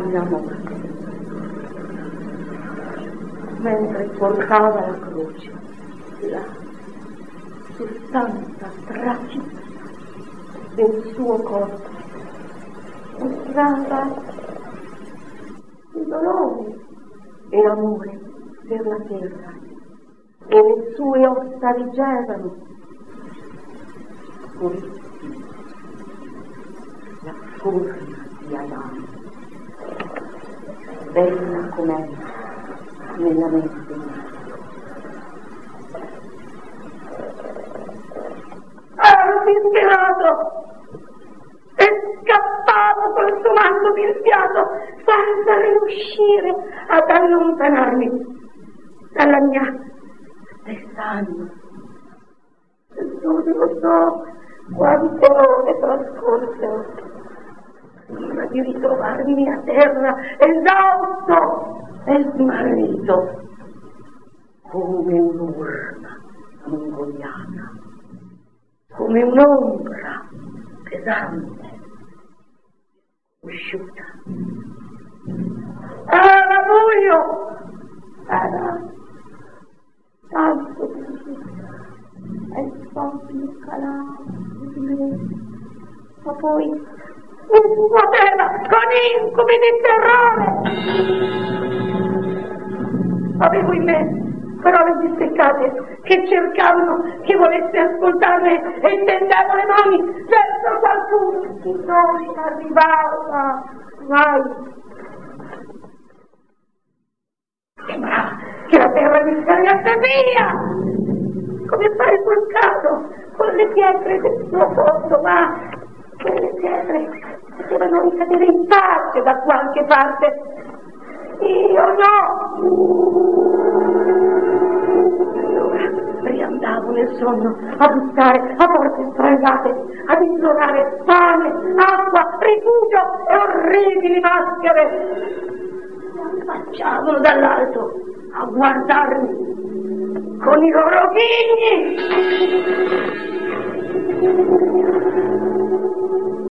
mia morte, mentre portava la croce là, sostanza tragica del suo corpo, mostrava il dolore e l'amore per la terra, e le sue ossa reggevano la forma di Adamo, bella com'è nella mente mia. Ero disperato e scappavo col suo manto fischiato senza riuscire ad allontanarmi dalla mia stessa anima. Non so quante ore trascorsero prima di ritrovarmi a terra, esausto e smarrito come un'urna ingoiata, come un'ombra pesante, usciuta. Era buio, era tanto buio, e il sonno calava su me, ma poi mi svuotava con incubi di terrore. Avevo in me parole distaccate che cercavano che volesse ascoltarle e tendevo le mani verso qualcuno che non arrivava mai. Sembrava che la terra mi scagliasse via, come fare sul caso con le pietre del suo fondo, ma quelle pietre potevano ricadere in pace da qualche parte. Io no! Allora riandavo nel sonno a bussare a porte strangate, ad implorare pane, acqua, rifugio e orribili maschere. Mi affacciavano dall'alto a guardarmi con i loro ghigni.